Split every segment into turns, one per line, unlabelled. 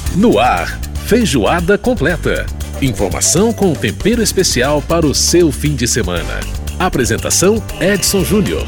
No ar, feijoada completa. Informação com tempero especial para o seu fim de semana. Apresentação Edson Júnior.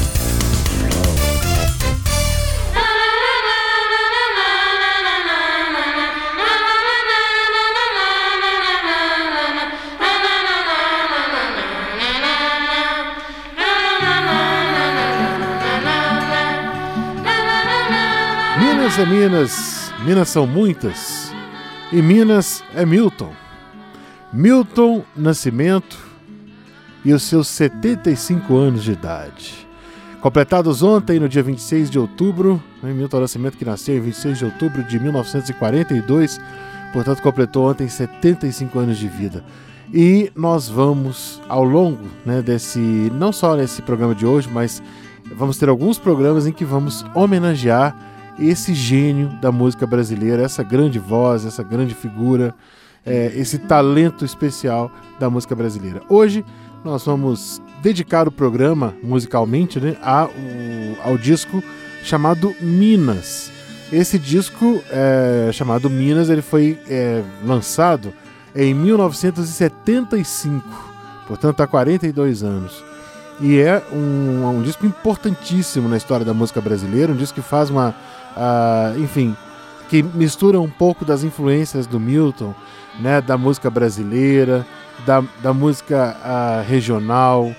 Minas é Minas, Minas são muitas, e Minas é Milton. Milton Nascimento e os seus 75 anos de idade. Completados ontem, no dia 26 de outubro, Milton Nascimento, que nasceu em 26 de outubro de 1942, portanto completou ontem 75 anos de vida. E nós vamos, ao longo não só nesse programa de hoje, mas vamos ter alguns programas em que vamos homenagear esse gênio da música brasileira, essa grande voz, essa grande figura, esse talento especial da música brasileira. Hoje nós vamos dedicar o programa musicalmente ao disco chamado Minas. Esse disco chamado Minas, ele foi lançado em 1975, portanto há 42 anos. E é um disco importantíssimo na história da música brasileira, um disco que faz que mistura um pouco das influências do Milton, da música brasileira, da música regional,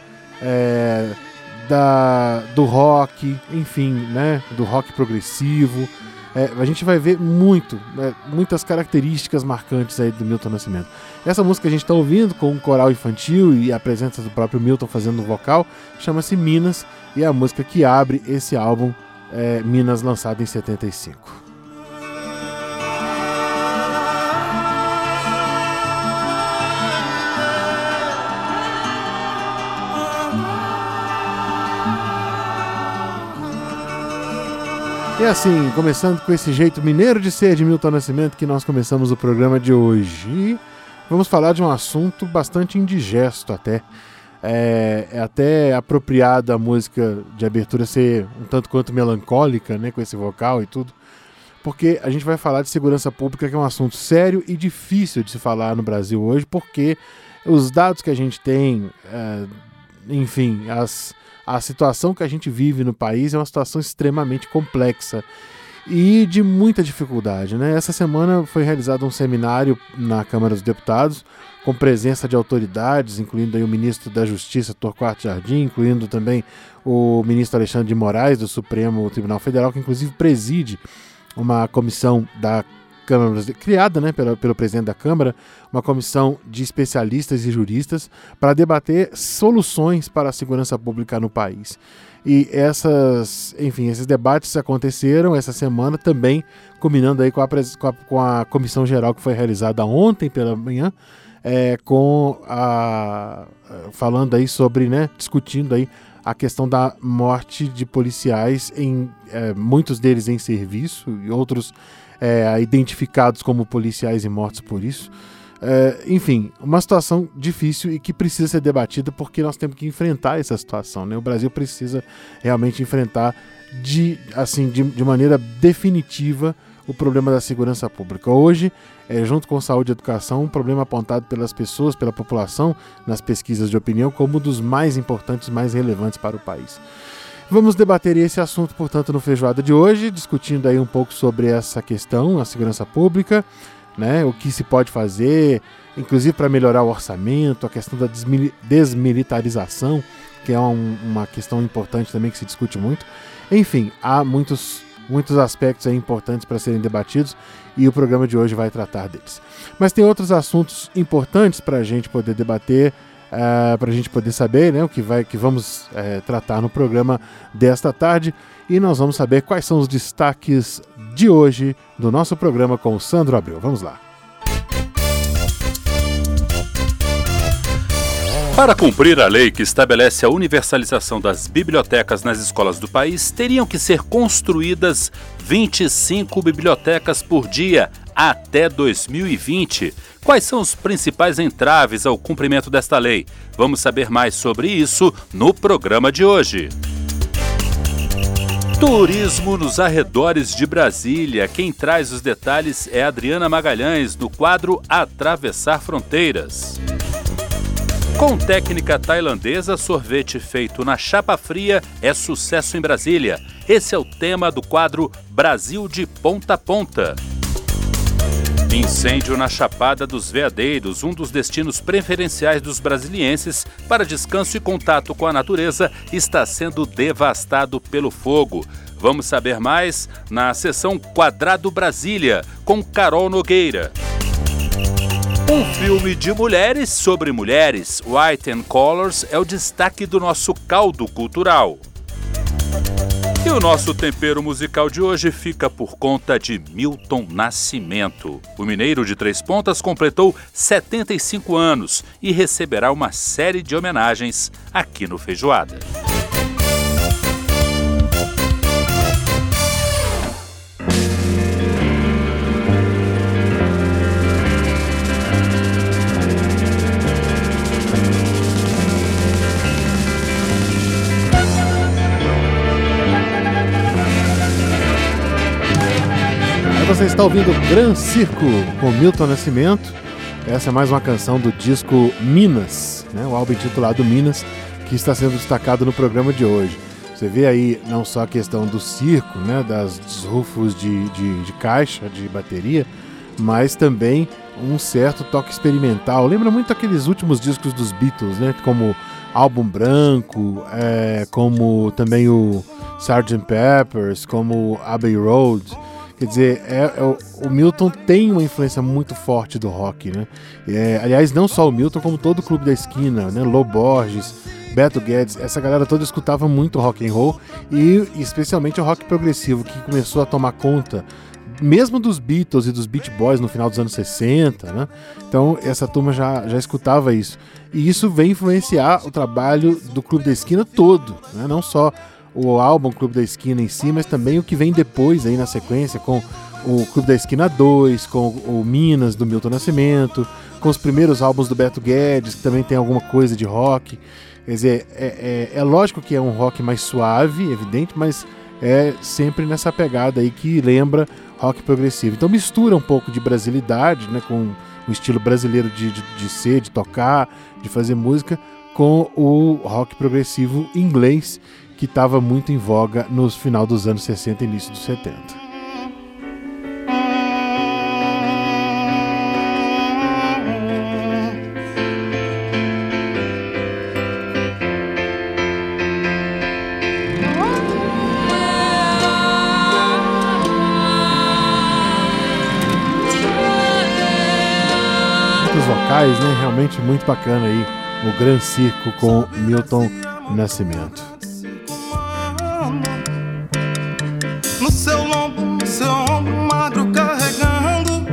do rock, do rock progressivo. A gente vai ver muitas características marcantes aí do Milton Nascimento. Essa música que a gente está ouvindo com um coral infantil e a presença do próprio Milton fazendo o vocal, chama-se Minas, e é a música que abre esse álbum Minas, lançado em 75. E assim, começando com esse jeito mineiro de ser de Milton Nascimento, que nós começamos o programa de hoje. Vamos falar de um assunto bastante indigesto até. É até apropriado a música de abertura ser um tanto quanto melancólica, com esse vocal e tudo, porque a gente vai falar de segurança pública, que é um assunto sério e difícil de se falar no Brasil hoje, porque os dados que a gente tem, a situação que a gente vive no país é uma situação extremamente complexa e de muita dificuldade, Essa semana foi realizado um seminário na Câmara dos Deputados, com presença de autoridades, incluindo aí o ministro da Justiça, Torquato Jardim, incluindo também o ministro Alexandre de Moraes, do Supremo Tribunal Federal, que inclusive preside uma comissão da Câmara, criada pelo presidente da Câmara, uma comissão de especialistas e juristas para debater soluções para a segurança pública no país. E esses debates aconteceram essa semana também, culminando aí com a comissão geral que foi realizada ontem pela manhã, falando aí sobre, discutindo aí a questão da morte de policiais, muitos deles em serviço e outros identificados como policiais e mortos por isso. Uma situação difícil e que precisa ser debatida, porque nós temos que enfrentar essa situação, O Brasil precisa realmente enfrentar de maneira definitiva o problema da segurança pública. Hoje, junto com saúde e educação, um problema apontado pelas pessoas, pela população, nas pesquisas de opinião, como um dos mais importantes, mais relevantes para o país. Vamos debater esse assunto, portanto, no Feijoada de hoje, discutindo aí um pouco sobre essa questão, a segurança pública, o que se pode fazer, inclusive para melhorar o orçamento, a questão da desmilitarização, que é uma questão importante também que se discute muito. Enfim, há muitos aspectos aí importantes para serem debatidos e o programa de hoje vai tratar deles. Mas tem outros assuntos importantes para a gente poder debater, para a gente poder saber o que vamos tratar no programa desta tarde, e nós vamos saber quais são os destaques de hoje do nosso programa com o Sandro Abreu. Vamos lá.
Para cumprir a lei que estabelece a universalização das bibliotecas nas escolas do país, teriam que ser construídas 25 bibliotecas por dia até 2020. Quais são os principais entraves ao cumprimento desta lei? Vamos saber mais sobre isso no programa de hoje. Turismo nos arredores de Brasília. Quem traz os detalhes é Adriana Magalhães, do quadro Atravessar Fronteiras. Com técnica tailandesa, sorvete feito na chapa fria é sucesso em Brasília. Esse é o tema do quadro Brasil de Ponta a Ponta. Incêndio na Chapada dos Veadeiros, um dos destinos preferenciais dos brasilienses para descanso e contato com a natureza, está sendo devastado pelo fogo. Vamos saber mais na sessão Quadrado Brasília, com Carol Nogueira. Um filme de mulheres sobre mulheres, White and Colors, é o destaque do nosso caldo cultural. E o nosso tempero musical de hoje fica por conta de Milton Nascimento. O mineiro de Três Pontas completou 75 anos e receberá uma série de homenagens aqui no Feijoada.
Você está ouvindo Gran Circo com Milton Nascimento. Essa é mais uma canção do disco Minas, né? O álbum intitulado Minas, que está sendo destacado no programa de hoje. Você vê aí não só a questão do circo, né? Dos rufos de caixa, de bateria, mas também um certo toque experimental. Lembra muito aqueles últimos discos dos Beatles, né? Como Álbum Branco, como também o Sgt. Pepper's, como Abbey Road. Quer dizer, o Milton tem uma influência muito forte do rock, né? Aliás, não só o Milton, como todo o Clube da Esquina, né? Lô Borges, Beto Guedes, essa galera toda escutava muito rock and roll e especialmente o rock progressivo, que começou a tomar conta mesmo dos Beatles e dos Beach Boys no final dos anos 60, né? Então essa turma já escutava isso. E isso vem influenciar o trabalho do Clube da Esquina todo, né? Não só o álbum Clube da Esquina em si, mas também o que vem depois aí na sequência, com o Clube da Esquina 2, com o Minas do Milton Nascimento, com os primeiros álbuns do Beto Guedes, que também tem alguma coisa de rock. Quer dizer, é lógico que é um rock mais suave, evidente, mas é sempre nessa pegada aí que lembra rock progressivo. Então mistura um pouco de brasilidade, né, com o estilo brasileiro de ser, de tocar, de fazer música, com o rock progressivo inglês, que estava muito em voga no final dos anos 60 e início dos 70. Muitos vocais, né? Realmente muito bacana aí o Gran Circo com Milton Nascimento.
No seu ombro magro carregando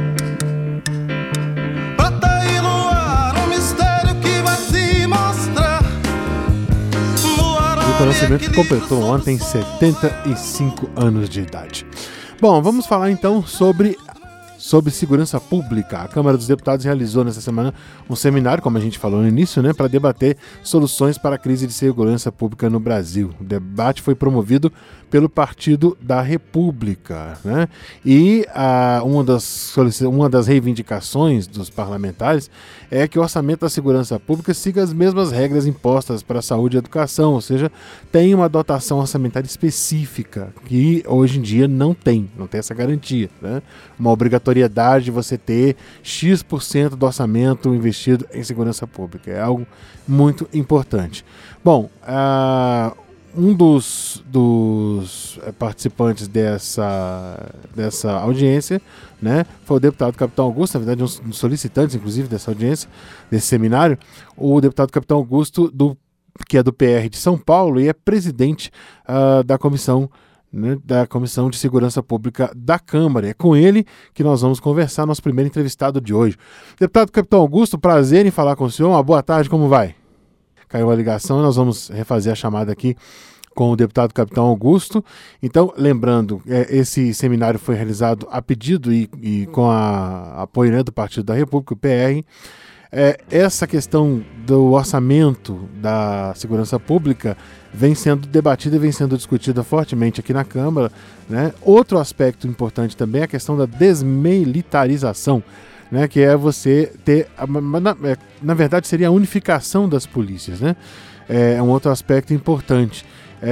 prata e luar, um mistério que vai se mostrar.
Milton Nascimento completou ontem 75 anos de idade. Bom, vamos falar então sobre segurança pública. A Câmara dos Deputados realizou nessa semana um seminário, como a gente falou no início, né, para debater soluções para a crise de segurança pública no Brasil. O debate foi promovido pelo Partido da República, né? E uma das reivindicações dos parlamentares é que o orçamento da segurança pública siga as mesmas regras impostas para a saúde e educação, ou seja, tem uma dotação orçamentária específica que hoje em dia não tem essa garantia, né? Uma obrigatoriedade de você ter X% do orçamento investido em segurança pública. É algo muito importante. Bom, um dos participantes dessa audiência, né, foi o deputado Capitão Augusto, na verdade um dos solicitantes, inclusive, dessa audiência, desse seminário, o deputado Capitão Augusto, que é do PR de São Paulo e é presidente da comissão, né, da Comissão de Segurança Pública da Câmara. É com ele que nós vamos conversar, nosso primeiro entrevistado de hoje. Deputado Capitão Augusto, prazer em falar com o senhor. Uma boa tarde, como vai? Caiu a ligação, nós vamos refazer a chamada aqui com o deputado Capitão Augusto. Então, lembrando, esse seminário foi realizado a pedido e com apoio, né, do Partido da República, o PR. essa questão do orçamento da segurança pública vem sendo debatida e vem sendo discutida fortemente aqui na Câmara, né? Outro aspecto importante também é a questão da desmilitarização, né? Que é você ter, na verdade seria a unificação das polícias, né? É um outro aspecto importante.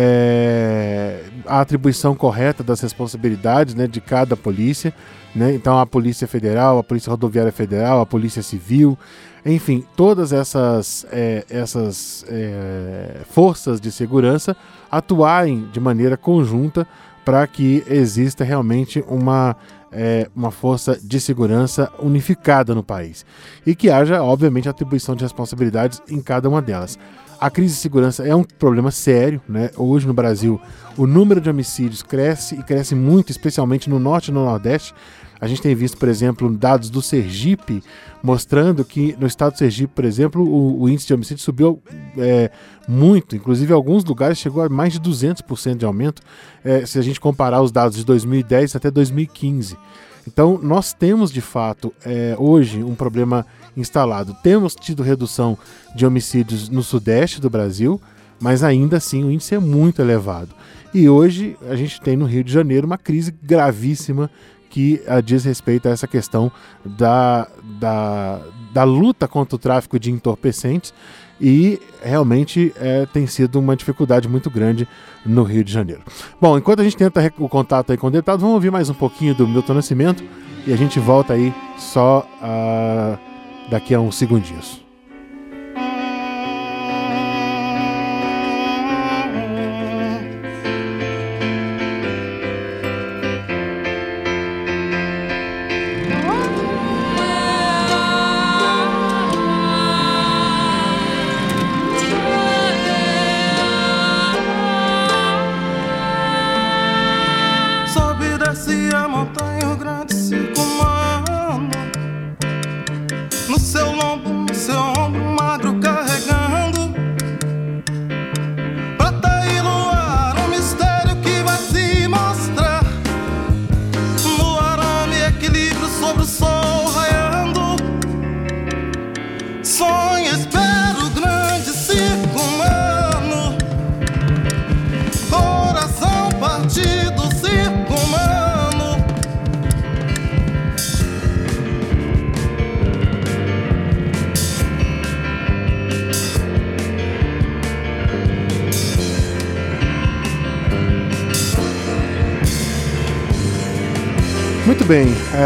A atribuição correta das responsabilidades, né, de cada polícia, né? Então a Polícia Federal, a Polícia Rodoviária Federal, a Polícia Civil, enfim, todas essas forças de segurança atuarem de maneira conjunta para que exista realmente uma força de segurança unificada no país e que haja, obviamente, atribuição de responsabilidades em cada uma delas. A crise de segurança é um problema sério, né? Hoje no Brasil o número de homicídios cresce e cresce muito, especialmente no norte e no nordeste. A gente tem visto, por exemplo, dados do Sergipe mostrando que no estado do Sergipe, por exemplo, o índice de homicídio subiu muito, inclusive em alguns lugares chegou a mais de 200% de aumento, se a gente comparar os dados de 2010 até 2015. Então nós temos de fato hoje um problema instalado. Temos tido redução de homicídios no sudeste do Brasil, mas ainda assim o índice é muito elevado. E hoje a gente tem no Rio de Janeiro uma crise gravíssima que diz respeito a essa questão da luta contra o tráfico de entorpecentes e realmente tem sido uma dificuldade muito grande no Rio de Janeiro. Bom, enquanto a gente tenta o contato aí com o deputado, vamos ouvir mais um pouquinho do Milton Nascimento e a gente volta aí só daqui a uns segundinhos. Muito bem,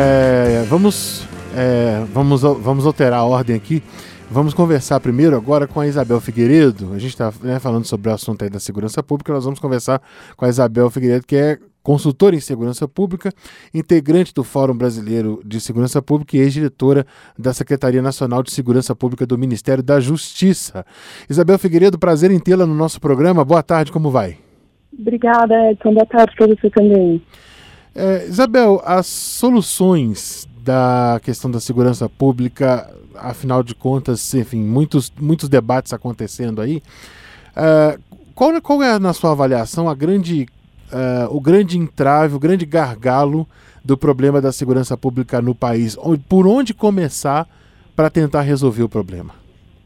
vamos alterar a ordem aqui. Vamos conversar primeiro agora com a Isabel Figueiredo. A gente está falando sobre o assunto aí da segurança pública. Nós vamos conversar com a Isabel Figueiredo, que é consultora em segurança pública, integrante do Fórum Brasileiro de Segurança Pública e ex-diretora da Secretaria Nacional de Segurança Pública do Ministério da Justiça. Isabel Figueiredo, prazer em tê-la no nosso programa. Boa tarde, como vai?
Obrigada, Edson. Boa tarde para você também.
Isabel, as soluções da questão da segurança pública, afinal de contas, enfim, muitos debates acontecendo aí. Qual é, na sua avaliação, o grande entrave, o grande gargalo do problema da segurança pública no país? Por onde começar para tentar resolver o problema?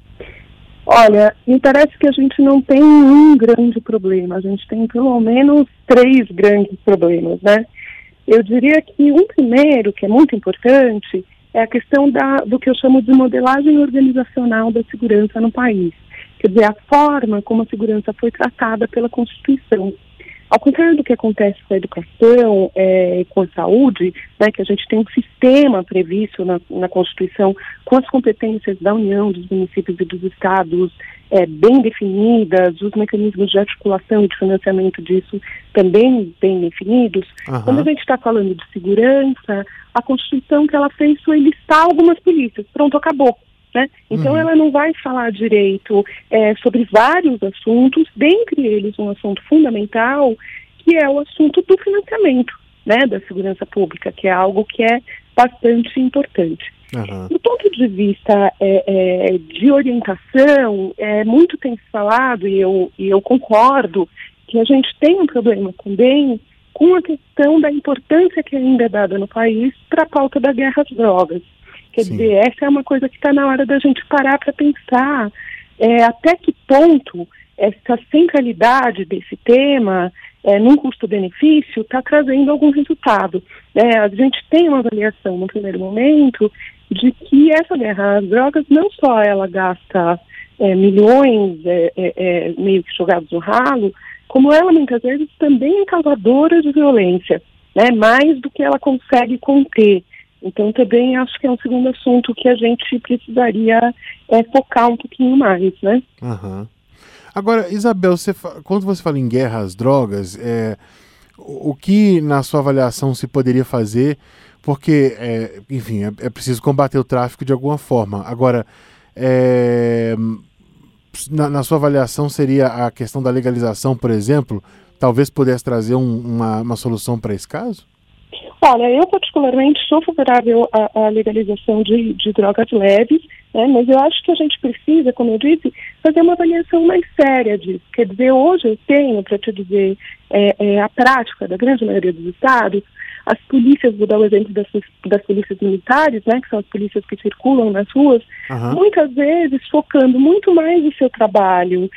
Olha, me parece que a gente não tem um grande problema, a gente tem pelo menos 3 grandes problemas, né? Eu diria que um primeiro, que é muito importante, é a questão do que eu chamo de modelagem organizacional da segurança no país. Quer dizer, a forma como a segurança foi tratada pela Constituição. Ao contrário do que acontece com a educação e com a saúde, né, que a gente tem um sistema previsto na Constituição com as competências da União, dos municípios e dos estados bem definidas, os mecanismos de articulação e de financiamento disso também bem definidos. Uhum. Quando a gente está falando de segurança, a Constituição que ela fez foi listar algumas polícias. Pronto, acabou. Né? Então ela não vai falar direito sobre vários assuntos, dentre eles um assunto fundamental, que é o assunto do financiamento, né, da segurança pública, que é algo que é bastante importante. Uhum. Do ponto de vista de orientação, muito tem se falado, e eu concordo, que a gente tem um problema também com a questão da importância que ainda é dada no país para a pauta da guerra às drogas. Quer
Sim.
dizer, essa é uma coisa que está na hora da gente parar para pensar até que ponto essa centralidade desse tema, num custo-benefício, está trazendo algum resultado. A gente tem uma avaliação no primeiro momento de que essa guerra às drogas não só ela gasta milhões meio que jogados no ralo, como ela muitas vezes também é causadora de violência, né, mais do que ela consegue conter. Então também acho que é um segundo assunto que a gente precisaria focar um pouquinho mais, né?
Uhum. Agora, Isabel, quando você fala em guerra às drogas, o que na sua avaliação se poderia fazer? Porque, enfim, é preciso combater o tráfico de alguma forma. Agora, na sua avaliação seria a questão da legalização, por exemplo, talvez pudesse trazer uma solução para esse caso?
Olha, eu particularmente sou favorável à legalização de drogas leves, né, mas eu acho que a gente precisa, como eu disse, fazer uma avaliação mais séria disso. Quer dizer, hoje eu tenho, para te dizer, a prática da grande maioria dos estados, as polícias, vou dar o exemplo das polícias militares, né, que são as polícias que circulam nas ruas, muitas vezes focando muito mais o seu trabalho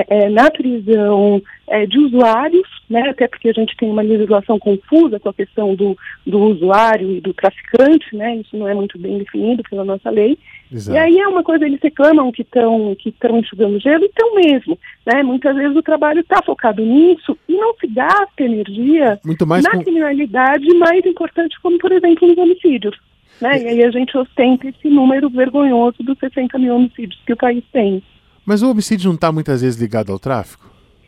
na prisão de usuários, né, até porque a gente tem uma legislação confusa com a questão do usuário e do traficante, né, isso não é muito bem definido pela nossa lei. Exato. E aí é uma coisa, eles reclamam que estão enxugando gelo, e estão mesmo, né, muitas vezes o trabalho está focado nisso e não se gasta energia na criminalidade mais importante, como por exemplo nos homicídios, né, e aí a gente ostenta esse número vergonhoso dos 60 mil homicídios que o país tem.
Mas o homicídio não está muitas vezes ligado ao tráfico?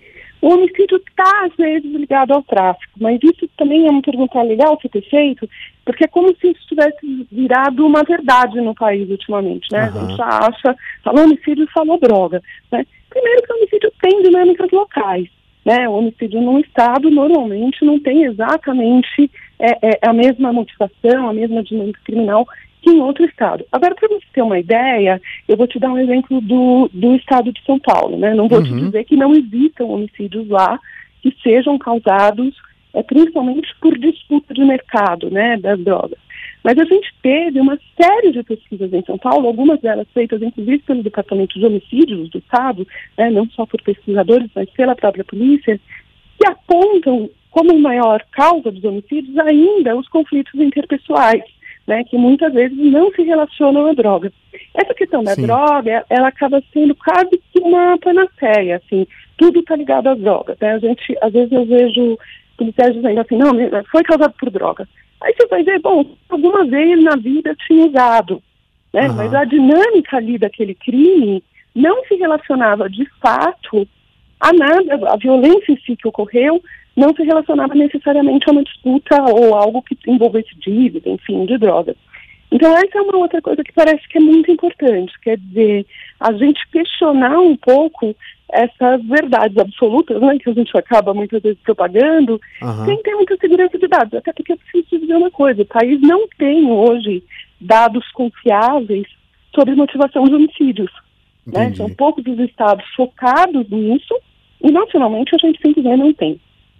O homicídio está, às vezes, ligado ao tráfico, mas isso também é uma pergunta legal que ter feito, porque é como se isso tivesse virado uma verdade no país ultimamente, né? A gente acha, falou homicídio, falou droga, né? Primeiro que o homicídio tem dinâmicas locais, né? O homicídio num estado, normalmente, não tem exatamente a mesma motivação, a mesma dinâmica criminal que em outro estado. Agora, para você ter uma ideia, eu vou te dar um exemplo do estado de São Paulo, né? Não vou te dizer que não existam homicídios lá que sejam causados principalmente por disputa de mercado, né, das drogas. Mas a gente teve uma série de pesquisas em São Paulo, algumas delas feitas inclusive pelo Departamento de Homicídios do Estado, né, não só por pesquisadores, mas pela própria polícia, que apontam como maior causa dos homicídios ainda os conflitos interpessoais, né, que muitas vezes não se relacionam à droga. Essa questão da droga, ela acaba sendo quase que uma panaceia, assim, tudo está ligado às drogas, né? Às vezes eu vejo policiais dizendo assim, não, foi causado por droga. Aí você vai ver, bom, alguma vez na vida tinha usado, né? Mas a dinâmica ali daquele crime não se relacionava de fato a nada, a violência em si que ocorreu não se relacionava necessariamente a uma disputa ou algo que envolvesse dívida, enfim, de drogas. Então essa é uma outra coisa que parece que é muito importante, quer dizer, a gente questionar um pouco essas verdades absolutas, né, que a gente acaba muitas vezes propagando, sem ter muita segurança de dados, até porque eu preciso te dizer uma coisa, o país não tem hoje dados confiáveis sobre motivação de homicídios, né? São poucos os estados focados nisso e nacionalmente a gente simplesmente não tem.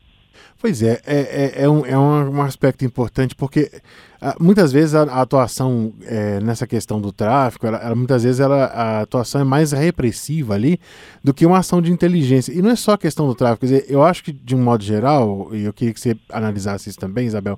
Pois é um aspecto importante, porque muitas vezes a atuação nessa questão do tráfico, muitas vezes a atuação é mais repressiva ali do que uma ação de inteligência. E não é só a questão do tráfico, quer dizer, eu acho que de um modo geral, e eu queria que você analisasse isso também, Isabel,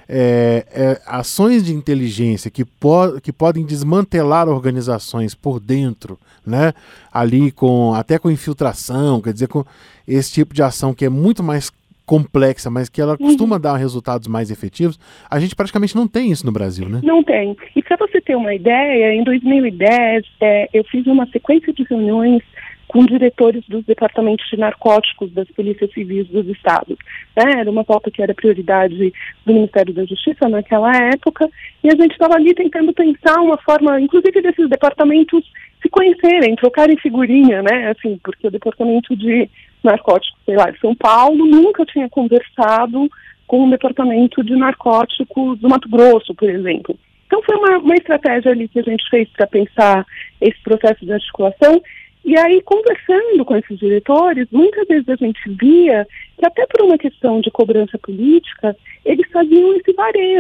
ações de inteligência que podem desmantelar organizações por dentro, né? Ali até com infiltração, quer dizer, com esse tipo de ação que é muito mais complexa, mas que ela costuma dar resultados mais efetivos, a gente praticamente não tem isso no Brasil, né? Não tem.
E para você ter uma ideia, em 2010, eu fiz uma sequência de reuniões com diretores dos departamentos de narcóticos das polícias civis dos estados. Era uma pauta que era prioridade do Ministério da Justiça naquela época, e a gente estava ali tentando pensar uma forma, inclusive desses departamentos se conhecerem, trocarem figurinha, né? Assim, porque o departamento de narcóticos, sei lá, de São Paulo nunca tinha conversado com o departamento de narcóticos do Mato Grosso, por exemplo. Então foi uma estratégia ali que a gente fez para pensar esse processo de articulação. E aí, conversando com esses diretores, muitas vezes a gente via que até por uma questão de cobrança política, eles faziam esse varejo,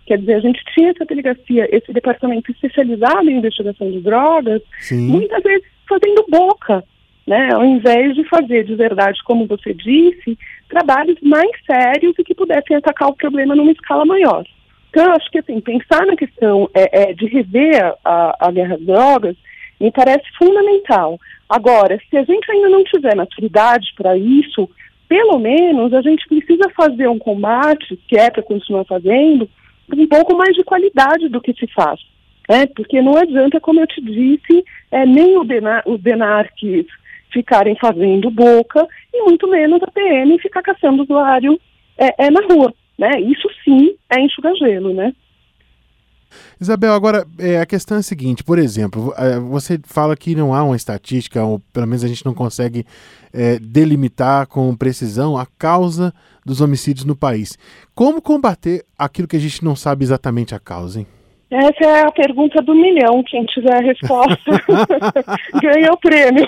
Quer dizer, a gente tinha essa delegacia, esse departamento especializado em investigação de drogas,
Sim.
muitas vezes fazendo boca, né, ao invés de fazer de verdade, como você disse, trabalhos mais sérios e que pudessem atacar o problema numa escala maior. Então, eu acho que assim, pensar na questão de rever a guerra às drogas me parece fundamental. Agora, se a gente ainda não tiver maturidade para isso, pelo menos a gente precisa fazer um combate, que é para continuar fazendo, com um pouco mais de qualidade do que se faz. Porque não adianta, como eu te disse, nem os DENARCs ficarem fazendo boca e muito menos a PM ficar caçando usuário na rua. Né? Isso sim é enxugar gelo, né?
Isabel, agora a questão é a seguinte, por exemplo, você fala que não há uma estatística, ou pelo menos a gente não consegue delimitar com precisão a causa dos homicídios no país. Como combater aquilo que a gente não sabe exatamente a causa, hein?
Essa é a pergunta do milhão. Quem tiver a resposta ganha o prêmio.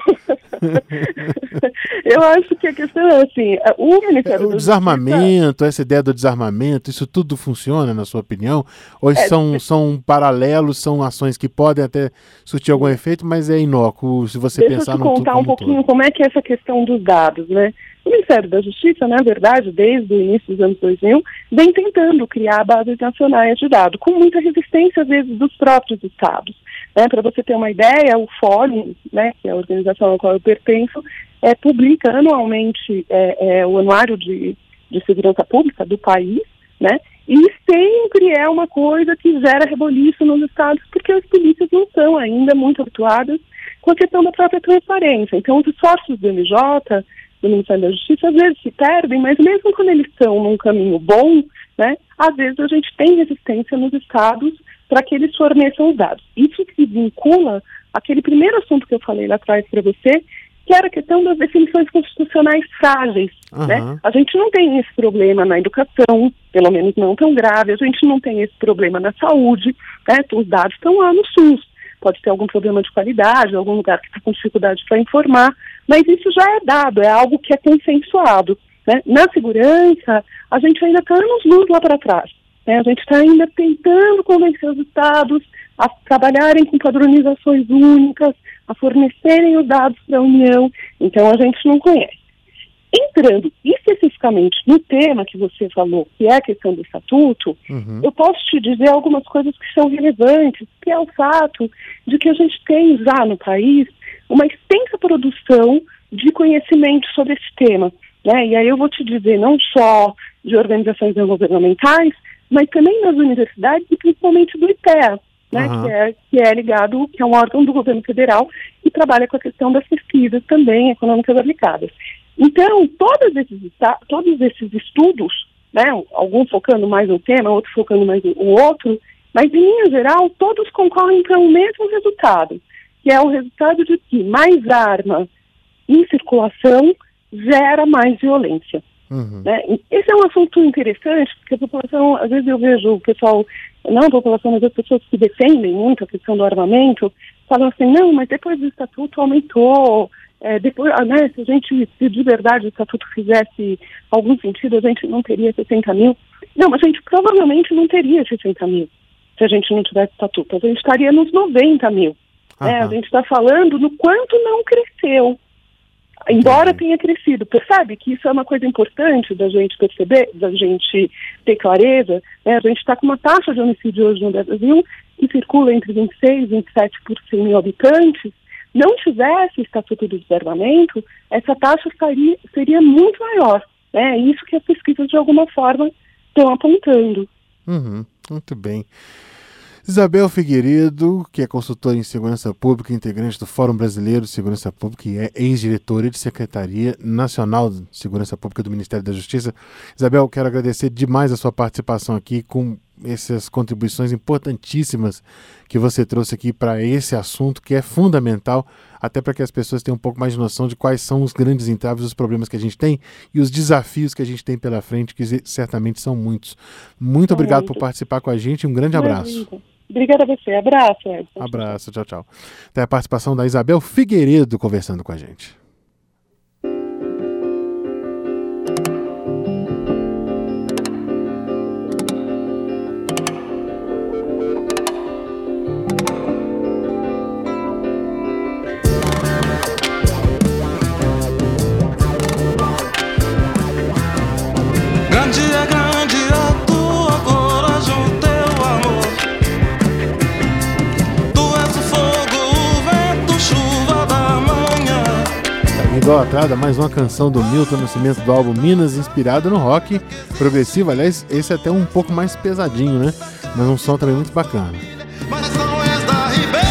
Eu acho que a questão é assim, o Ministério
O desarmamento, essa ideia do desarmamento, isso tudo funciona, na sua opinião? Ou são paralelos, são ações que podem até surtir algum efeito, mas é inócuo se você pensar no todo?
Deixa eu te contar um pouquinho como é que é essa questão dos dados, né? O Ministério da Justiça, na verdade, desde o início dos anos 2000, vem tentando criar bases nacionais de dados, com muita resistência, às vezes, dos próprios estados. Para você ter uma ideia, o Fórum, né, que é a organização à qual eu pertenço, publica anualmente o Anuário de Segurança Pública do país, né, e sempre é uma coisa que gera reboliço nos estados, porque as polícias não são ainda muito habituadas com a questão da própria transparência. Então, os esforços do MJ, do Ministério da Justiça, às vezes se perdem, mas mesmo quando eles estão num caminho bom, né, às vezes a gente tem resistência nos estados para que eles forneçam os dados. Isso se vincula àquele primeiro assunto que eu falei lá atrás para você, que era a questão das definições constitucionais frágeis.
Uhum.
Né? A gente não tem esse problema na educação, pelo menos não tão grave, a gente não tem esse problema na saúde, né? Os dados estão lá no SUS. Pode ter algum problema de qualidade, algum lugar que está com dificuldade para informar, mas isso já é dado, é algo que é consensuado. Né? Na segurança, a gente ainda está anos-luz lá para trás. Né? A gente está ainda tentando convencer os estados a trabalharem com padronizações únicas, a fornecerem os dados para a União, então a gente não conhece. Entrando especificamente no tema que você falou, que é a questão do estatuto, eu posso te dizer algumas coisas que são relevantes, que é o fato de que a gente tem já no país uma extensa produção de conhecimento sobre esse tema. Né? E aí eu vou te dizer não só de organizações não governamentais, mas também das universidades e principalmente do IPEA, né? Que é ligado, que é um órgão do governo federal e trabalha com a questão das pesquisas também econômicas aplicadas. Então, todos esses estudos, né, alguns focando mais um tema, outros focando mais o outro, mas em linha geral, todos concorrem para o mesmo resultado, que é o resultado de que mais arma em circulação gera mais violência. Né? Esse é um assunto interessante, porque a população, às vezes eu vejo o pessoal, não a população, mas as pessoas que defendem muito a questão do armamento, falam assim, não, mas depois do estatuto aumentou, depois, né, se de verdade o estatuto fizesse algum sentido, a gente não teria 60 mil. Não, mas a gente provavelmente não teria 60 mil se a gente não tivesse estatuto. A gente estaria nos 90 mil. A gente está falando no quanto não cresceu, embora tenha crescido. Percebe que isso é uma coisa importante da gente perceber, da gente ter clareza. Né? A gente está com uma taxa de homicídio hoje no Brasil que circula entre 26 e 27 por 100 mil habitantes. Não tivesse Estatuto do Desarmamento, essa taxa seria muito maior. É isso que as pesquisas, de alguma forma, estão apontando.
Muito bem. Isabel Figueiredo, que é consultora em Segurança Pública, integrante do Fórum Brasileiro de Segurança Pública e é ex-diretora de Secretaria Nacional de Segurança Pública do Ministério da Justiça. Isabel, quero agradecer demais a sua participação aqui com essas contribuições importantíssimas que você trouxe aqui para esse assunto, que é fundamental, até para que as pessoas tenham um pouco mais de noção de quais são os grandes entraves, os problemas que a gente tem e os desafios que a gente tem pela frente, que certamente são muitos. Muito obrigado por participar com a gente e um grande abraço.
Obrigada a você. Abraço, Edson.
Abraço, tchau, tchau. Até a participação da Isabel Figueiredo conversando com a gente. Idolatrada, mais uma canção do Milton Nascimento do álbum Minas, inspirado no rock progressivo. Aliás, esse é até um pouco mais pesadinho, né? Mas um som também muito bacana.
Mas não és da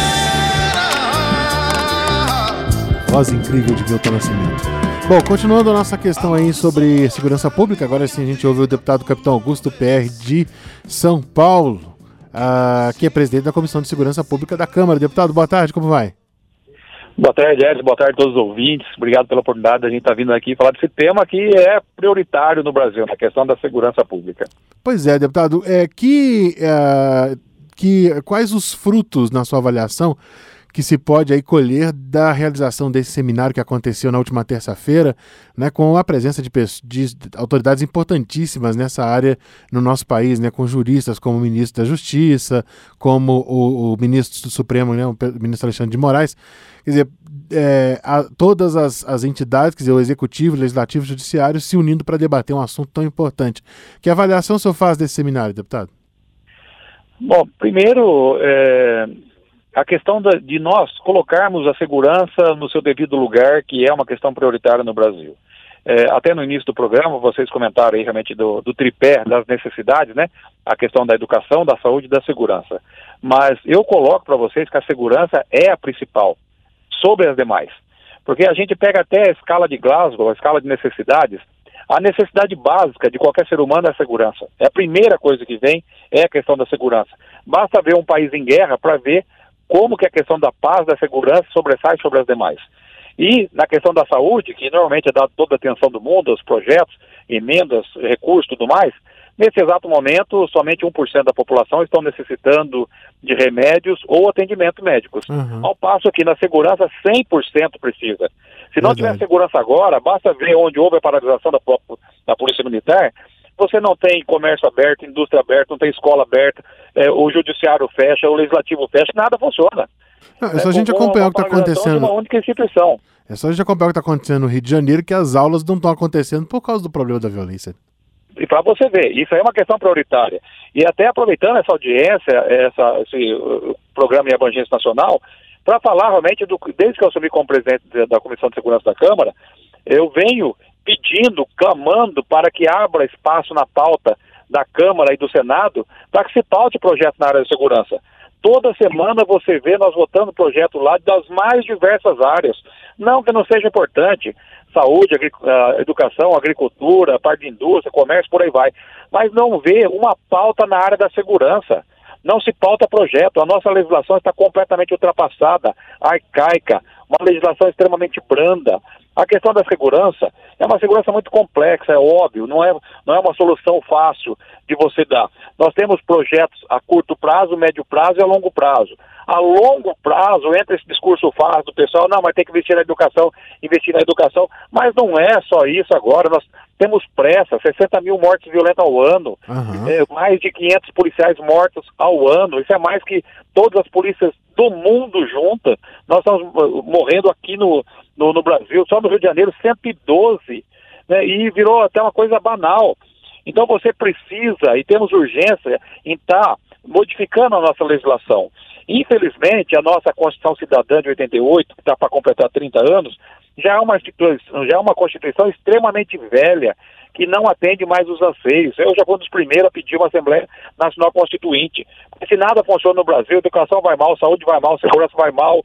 Ribeira.
Voz incrível de Milton Nascimento. Bom, continuando a nossa questão aí sobre segurança pública, agora sim a gente ouve o deputado Capitão Augusto, PR de São Paulo, que é presidente da Comissão de Segurança Pública da Câmara. Deputado, boa tarde, como vai?
Boa tarde, Edson. Boa tarde a todos os ouvintes. Obrigado pela oportunidade de a gente estar vindo aqui falar desse tema que é prioritário no Brasil, na questão da segurança pública.
Pois é, deputado. Quais os frutos, na sua avaliação, que se pode aí colher da realização desse seminário que aconteceu na última terça-feira, né, com a presença de autoridades importantíssimas nessa área no nosso país, né, com juristas como o ministro da Justiça, como o ministro do Supremo, né, o ministro Alexandre de Moraes, quer dizer, todas as entidades, quer dizer, o Executivo, o Legislativo e o Judiciário se unindo para debater um assunto tão importante. Que avaliação o senhor faz desse seminário, deputado?
Bom, primeiro, a questão de nós colocarmos a segurança no seu devido lugar, que é uma questão prioritária no Brasil. Até no início do programa, vocês comentaram aí realmente do tripé das necessidades, né? A questão da educação, da saúde e da segurança. Mas eu coloco para vocês que a segurança é a principal, sobre as demais. Porque a gente pega até a escala de Glasgow, a escala de necessidades, a necessidade básica de qualquer ser humano é a segurança. É a primeira coisa que vem, é a questão da segurança. Basta ver um país em guerra para ver como que a questão da paz, da segurança sobressai sobre as demais. E na questão da saúde, que normalmente é dado toda a atenção do mundo, os projetos, emendas, recursos e tudo mais, nesse exato momento, somente 1% da população estão necessitando de remédios ou atendimento médicos.
Uhum.
Ao passo que na segurança 100% precisa. Se não tiver segurança agora, basta ver onde houve a paralisação da Polícia Militar, você não tem comércio aberto, indústria aberta, não tem escola aberta, o judiciário fecha, o legislativo fecha, nada funciona.
Não, é só a gente acompanhar o que está acontecendo.
Uma única instituição.
É só a gente acompanhar o que está acontecendo no Rio de Janeiro, que as aulas não estão acontecendo por causa do problema da violência.
E para você ver, isso aí é uma questão prioritária. E até aproveitando essa audiência, esse programa em abrangência nacional, para falar realmente, desde que eu assumi como presidente da Comissão de Segurança da Câmara, eu venho pedindo, clamando para que abra espaço na pauta da Câmara e do Senado para que se paute projeto na área de segurança. Toda semana você vê nós votando projeto lá das mais diversas áreas. Não que não seja importante, saúde, educação, agricultura, parte de indústria, comércio, por aí vai. Mas não vê uma pauta na área da segurança. Não se pauta projeto. A nossa legislação está completamente ultrapassada, arcaica, uma legislação extremamente branda. A questão da segurança é uma segurança muito complexa, é óbvio, não é uma solução fácil de você dar. Nós temos projetos a curto prazo, médio prazo e a longo prazo. A longo prazo entra esse discurso fácil do pessoal, não, mas tem que investir na educação, mas não é só isso agora, nós temos pressa, 60 mil mortes violentas ao ano, mais de 500 policiais mortos ao ano, isso é mais que todas as polícias do mundo juntas. Nós estamos morrendo aqui no Brasil, só no Rio de Janeiro, 112, né, e virou até uma coisa banal. Então você precisa, e temos urgência em estar modificando a nossa legislação. Infelizmente, a nossa Constituição Cidadã de 88, que está para completar 30 anos, já é uma Constituição extremamente velha, que não atende mais os anseios. Eu já fui um dos primeiros a pedir uma Assembleia Nacional Constituinte. Porque se nada funciona no Brasil, educação vai mal, saúde vai mal, segurança vai mal,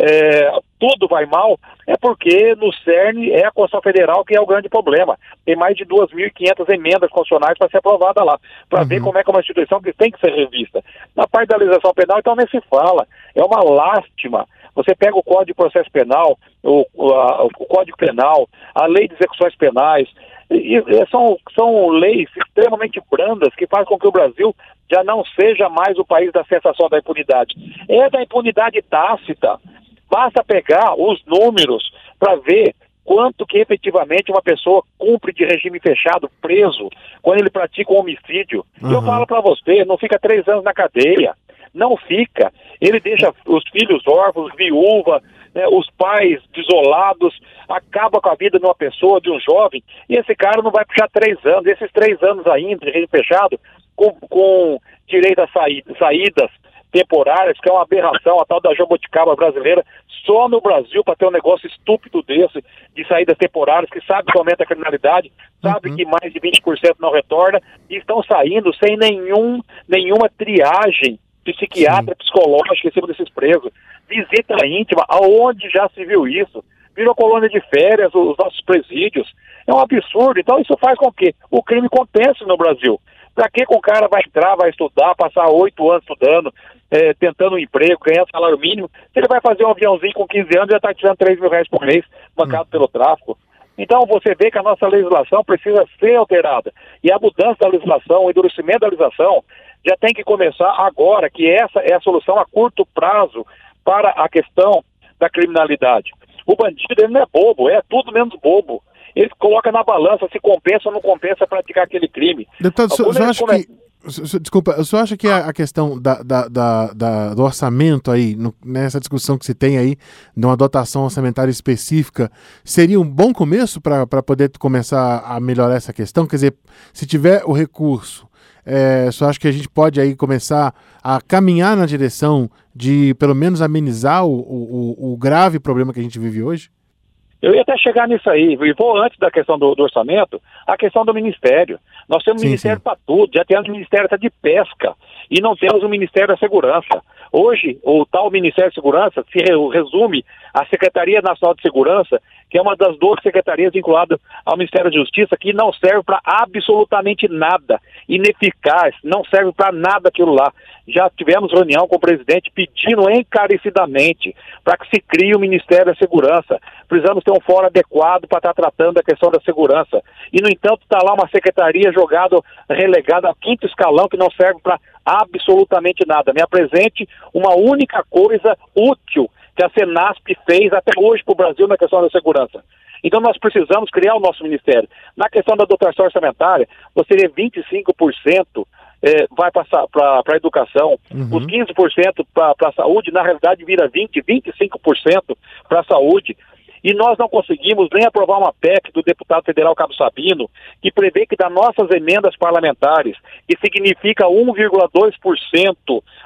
tudo vai mal, é porque no cerne é a Constituição Federal que é o grande problema. Tem mais de 2.500 emendas constitucionais para ser aprovada lá, para ver como é que é uma instituição que tem que ser revista. Na parte da legislação penal, então nem se fala. É uma lástima. Você pega o Código de Processo Penal, o Código Penal, a Lei de Execuções Penais, e são leis extremamente brandas que fazem com que o Brasil já não seja mais o país da sensação da impunidade. É da impunidade tácita. Basta pegar os números para ver quanto que efetivamente uma pessoa cumpre de regime fechado, preso, quando ele pratica um homicídio. E eu falo para você, não fica 3 anos na cadeia. Não fica. Ele deixa os filhos órfãos, viúva, né, os pais desolados, acaba com a vida de uma pessoa, de um jovem, e esse cara não vai puxar 3 anos. Esses 3 anos ainda, de regime fechado, com direito a saídas temporárias, que é uma aberração, a tal da jabuticaba brasileira, só no Brasil para ter um negócio estúpido desse, de saídas temporárias, que sabe que aumenta a criminalidade, sabe que mais de 20% não retorna, e estão saindo sem nenhuma triagem psiquiátrica, psicológica em cima desses presos. Visita íntima, aonde já se viu isso? Virou colônia de férias, os nossos presídios. É um absurdo. Então isso faz com que o crime compense no Brasil. Para que o cara vai entrar, vai estudar, passar 8 anos estudando, tentando um emprego, ganhando salário mínimo, se ele vai fazer um aviãozinho com 15 anos e já está tirando R$3.000 por mês, bancado pelo tráfico. Então você vê que a nossa legislação precisa ser alterada. E a mudança da legislação, o endurecimento da legislação, já tem que começar agora, que essa é a solução a curto prazo para a questão da criminalidade. O bandido, ele não é bobo, é tudo menos bobo. Ele coloca na balança se compensa ou não compensa praticar aquele crime. Deputado,
o senhor acha que a questão do orçamento aí, nessa discussão que se tem aí, de uma dotação orçamentária específica, seria um bom começo para poder começar a melhorar essa questão? Quer dizer, se tiver o recurso, o senhor acha que a gente pode aí começar a caminhar na direção de, pelo menos, amenizar o grave problema que a gente vive hoje?
Eu ia até chegar nisso aí, e vou antes da questão do orçamento, a questão do Ministério. Nós temos Ministério para tudo, já temos o Ministério até de Pesca, e não temos o Ministério da Segurança. Hoje, o tal Ministério da Segurança se resume à Secretaria Nacional de Segurança, que é uma das 12 secretarias vinculadas ao Ministério da Justiça, que não serve para absolutamente nada, ineficaz, não serve para nada aquilo lá. Já tivemos reunião com o presidente pedindo encarecidamente para que se crie o Ministério da Segurança. Precisamos ter um fórum adequado para estar tratando da questão da segurança. E, no entanto, está lá uma secretaria relegada ao 5º escalão, que não serve para absolutamente nada. Me apresente uma única coisa útil que a Senasp fez até hoje para o Brasil na questão da segurança. Então nós precisamos criar o nosso ministério. Na questão da dotação orçamentária, você vê 25% vai para a educação, os 15% para a saúde, na realidade vira 25% para a saúde. E nós não conseguimos nem aprovar uma PEC do deputado federal Cabo Sabino, que prevê que das nossas emendas parlamentares, que significa 1,2%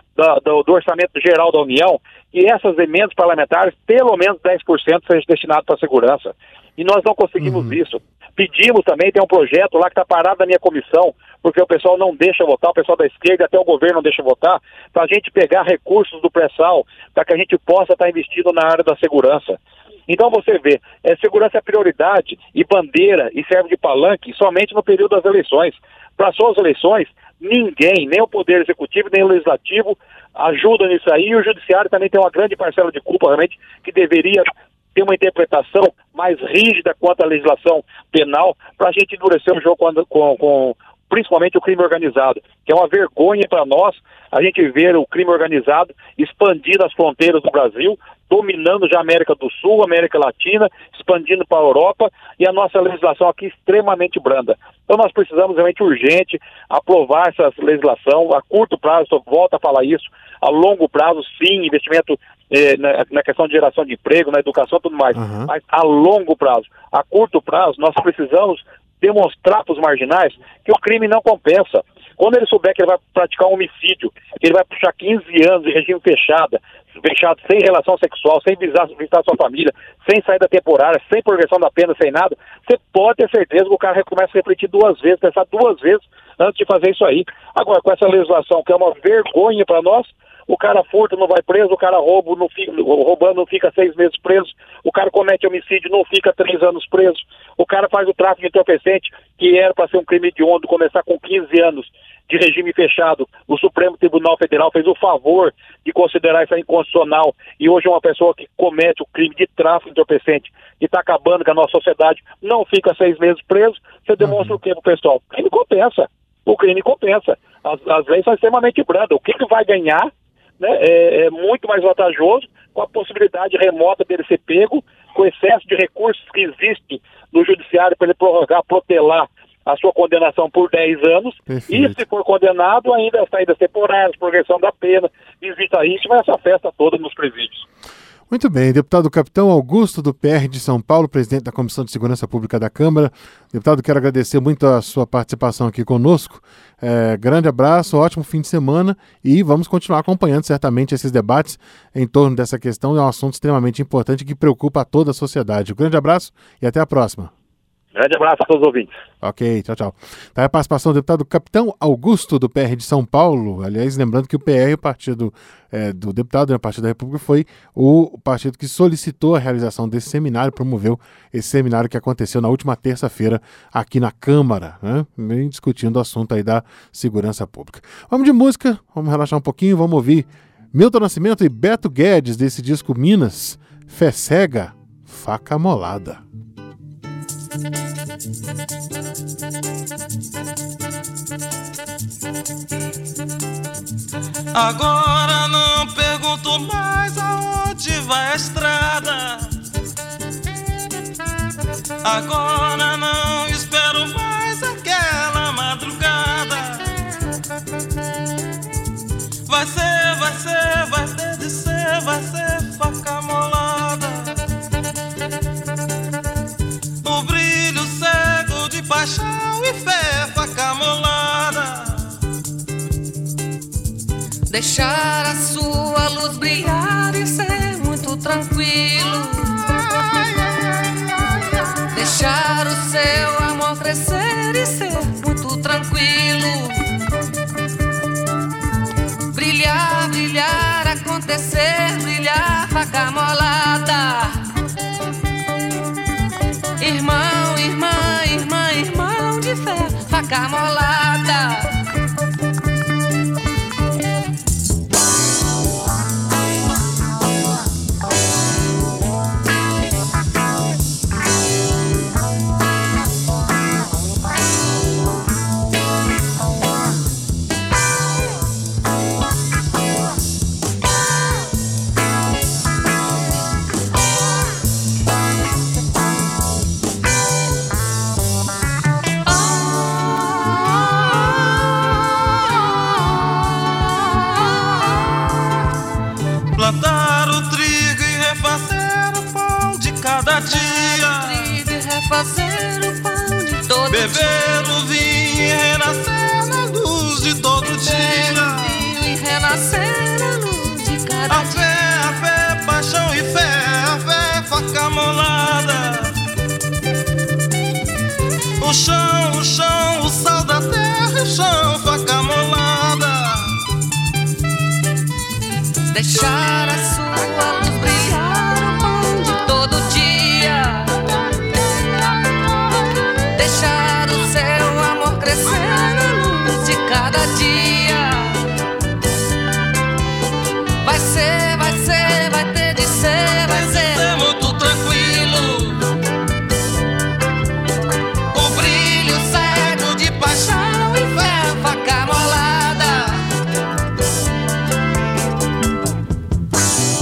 do orçamento geral da União, que essas emendas parlamentares, pelo menos 10% sejam destinadas para a segurança. E nós não conseguimos isso. Pedimos também, tem um projeto lá que está parado na minha comissão, porque o pessoal não deixa votar, o pessoal da esquerda, até o governo não deixa votar, para a gente pegar recursos do pré-sal, para que a gente possa estar investindo na área da segurança. Então você vê, segurança é prioridade e bandeira e serve de palanque somente no período das eleições. Para suas eleições, ninguém, nem o Poder Executivo, nem o Legislativo ajuda nisso aí, e o Judiciário também tem uma grande parcela de culpa, realmente, que deveria ter uma interpretação mais rígida quanto à legislação penal, para a gente endurecer o jogo com principalmente o crime organizado, que é uma vergonha para nós a gente ver o crime organizado expandindo as fronteiras do Brasil, dominando já a América do Sul, América Latina, expandindo para a Europa, e a nossa legislação aqui extremamente branda. Então nós precisamos realmente urgente aprovar essa legislação a curto prazo, volto a falar isso, a longo prazo sim, investimento na questão de geração de emprego, na educação e tudo mais, mas a longo prazo. A curto prazo nós precisamos demonstrar para os marginais que o crime não compensa. Quando ele souber que ele vai praticar um homicídio, que ele vai puxar 15 anos de regime fechado, sem relação sexual, sem visitar sua família, sem saída temporária, sem progressão da pena, sem nada, você pode ter certeza que o cara começa a refletir 2 vezes, pensar 2 vezes antes de fazer isso aí. Agora, com essa legislação, que é uma vergonha para nós, o cara furta, não vai preso, o cara roubando não fica 6 meses preso, o cara comete homicídio, não fica 3 anos preso, o cara faz o tráfico de entorpecente, que era para ser um crime hediondo, começar com 15 anos de regime fechado. O Supremo Tribunal Federal fez o favor de considerar isso inconstitucional, e hoje uma pessoa que comete o crime de tráfico de entorpecente e está acabando com a nossa sociedade, não fica 6 meses preso, você demonstra o que pro pessoal? O crime compensa. O crime compensa. As leis são extremamente brandas. O que vai ganhar, né, é muito mais vantajoso, com a possibilidade remota dele ser pego, com o excesso de recursos que existe no judiciário para ele prorrogar, protelar a sua condenação por 10 anos. Perfeito. E se for condenado, ainda saídas temporárias, progressão da pena, visita íntima, essa festa toda nos presídios.
Muito bem, deputado Capitão Augusto do PR de São Paulo, presidente da Comissão de Segurança Pública da Câmara. Deputado, quero agradecer muito a sua participação aqui conosco. Grande abraço, ótimo fim de semana e vamos continuar acompanhando certamente esses debates em torno dessa questão. É um assunto extremamente importante que preocupa a toda a sociedade. Um grande abraço e até a próxima.
Grande abraço a todos os ouvintes.
Ok, tchau, tchau. Tá aí a participação do deputado Capitão Augusto do PR de São Paulo. Aliás, lembrando que o PR, o partido do deputado, o Partido da República, foi o partido que solicitou a realização desse seminário, promoveu esse seminário que aconteceu na última terça-feira aqui na Câmara, né? Vem discutindo o assunto aí da segurança pública. Vamos de música, vamos relaxar um pouquinho, vamos ouvir Milton Nascimento e Beto Guedes desse disco Minas, Fé Cega, Faca Molada.
Agora não pergunto mais aonde vai a estrada. Agora não espero mais aquela madrugada. Vai ter de ser, vai ser faca molada. O brilho cego de paixão e fé, faca molada.
Deixar a sua luz brilhar e ser muito tranquilo. Deixar o seu amor crescer e ser muito tranquilo. Brilhar, brilhar, acontecer, brilhar, faca molada. Irmão, irmã, irmã, irmão de fé, faca molada.
Plantar o trigo e refazer o pão de cada dia.
Refazer o pão de todo
Beber
dia.
o vinho e renascer na luz de todo dia.
E renascer a luz de cada
A fé, paixão e fé, a fé, faca molada. O chão, o sal da terra, o chão, faca molada.
Deixar a sua luz brilhar o pão de todo dia. Deixar o seu amor crescer na luz de cada dia. Vai ser, vai ter de ser, vai ser
muito tranquilo.
o brilho cego de paixão e fé, faca molada.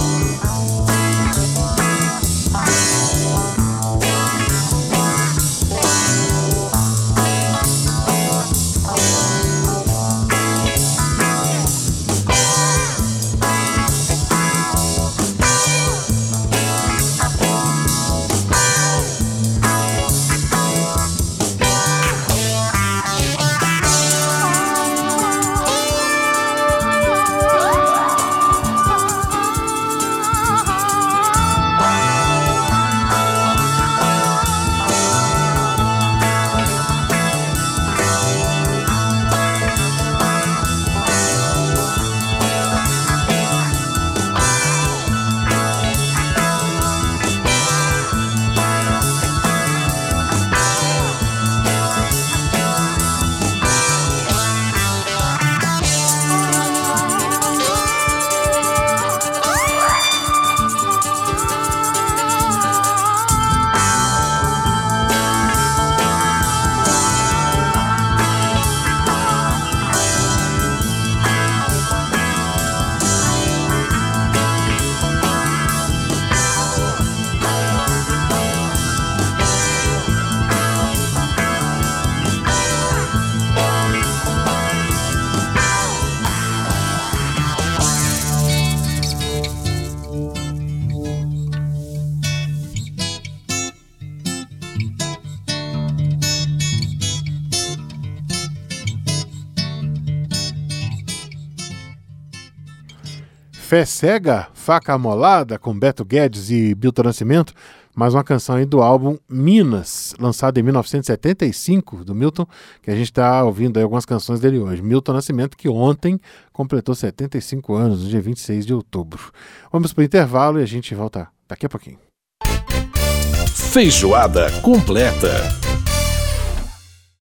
Fé Cega, Faca Amolada, com Beto Guedes e Milton Nascimento, mais uma canção aí do álbum Minas, lançado em 1975, do Milton, que a gente está ouvindo aí algumas canções dele hoje. Milton Nascimento, que ontem completou 75 anos, no dia 26 de outubro. Vamos para o intervalo e a gente volta daqui a pouquinho.
Feijoada completa.